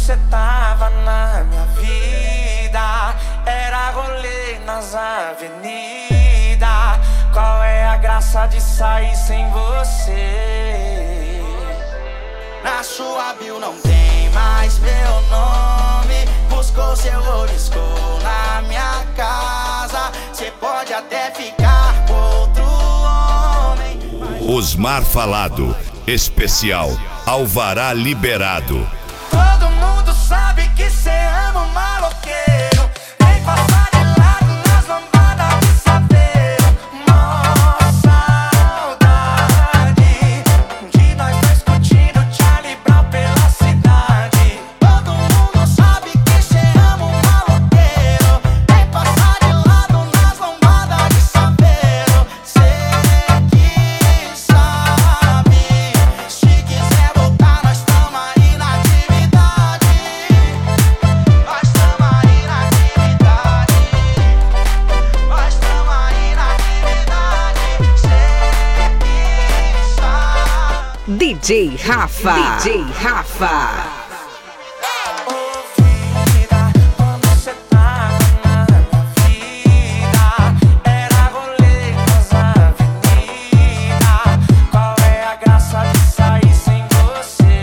cê tava na minha vida, era rolê nas avenidas. Qual é a graça de sair sem você? Na sua bio não tem mais meu nome. Buscou seu oliscou na minha casa. Cê pode até ficar com outro homem. Osmar Falado, especial Alvará Liberado. Todo mundo sabe que cê ama um maloqueiro. Vem passar de lado nas lambadas de saveiro. Mó saudade de nós dois curtindo Charlie Brown pela cidade. Todo mundo sabe que cê ama um maloqueiro. Vem passar de lado nas lambadas de saveiro. Cê que sabe, se quiser voltar nós tamo aí na atividade. Nós tamo aí na atividade. Nós tamo aí na atividade. Cê que sabe. DJ Rafa. DJ Rafa. Ouvida, quando cê tava na minha vida, era rolê nas avenidas. Qual é a graça de sair sem você?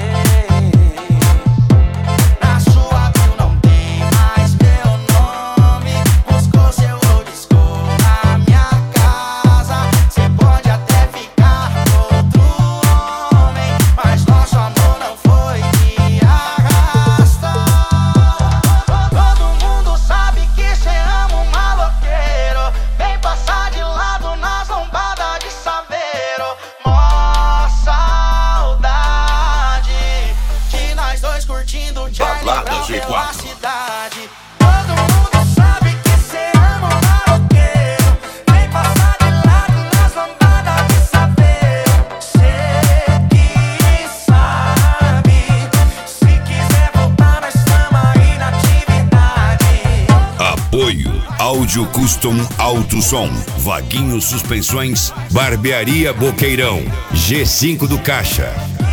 Na sua bio não tem mais meu nome. Buscou seu oliscou na minha casa. Cê pode até ficar com outro homem, mas nosso amor não foi de arrasta. Todo mundo sabe que cê ama um maloqueiro. Vem passar de lado nas lombadas de saveiro. Mó saudade de nós dois curtindo Charlie Balada Brown G4. pela cidade. Todo mundo sabe que cê ama um maloqueiro. Vem passar de lado nas lambadas de saveiro. Cê que sabe, se quiser voltar nós tamo aí na atividade. Apoio Áudio Custom Alto Som, Vaguinho Suspensões, Barbearia Boqueirão, G5 do Caixa.